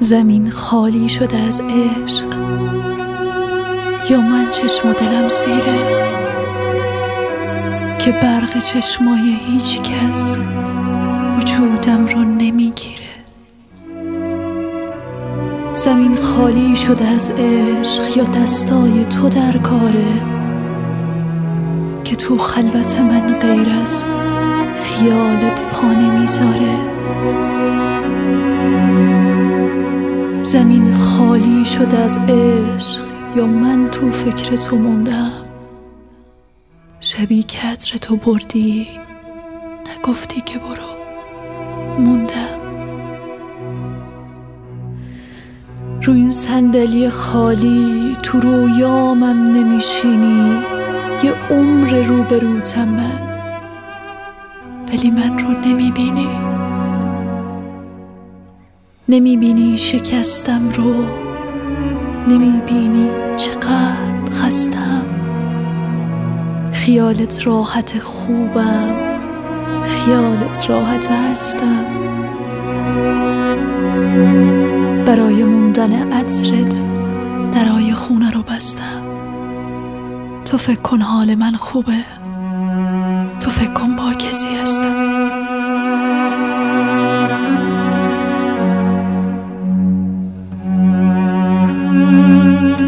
زمین خالی شده از عشق، یا من چشم و دلم زیره که برق چشمای هیچ کس وجودم رو نمیگیره. زمین خالی شده از عشق، یا دستای تو در کاره که تو خلوت من غیر از خیالت پا نمیذاره. زمین خالی شده از عشق، یا من تو فکر تو موندم، شبی که عطر تو بردی نگفتی که برو، موندم. رو این صندلی خالی تو رویامم نمیشینی، یه عمر روبروتم من، ولی من رو نمیبینی. نمیبینی شکستم رو، نمیبینی چقدر خستم. خیالت راحت خوبم، خیالت راحت هستم. برای موندن عطرت درای خونه رو بستم. تو فکر کن حال من خوبه، تو فکر کن با کسی هستم.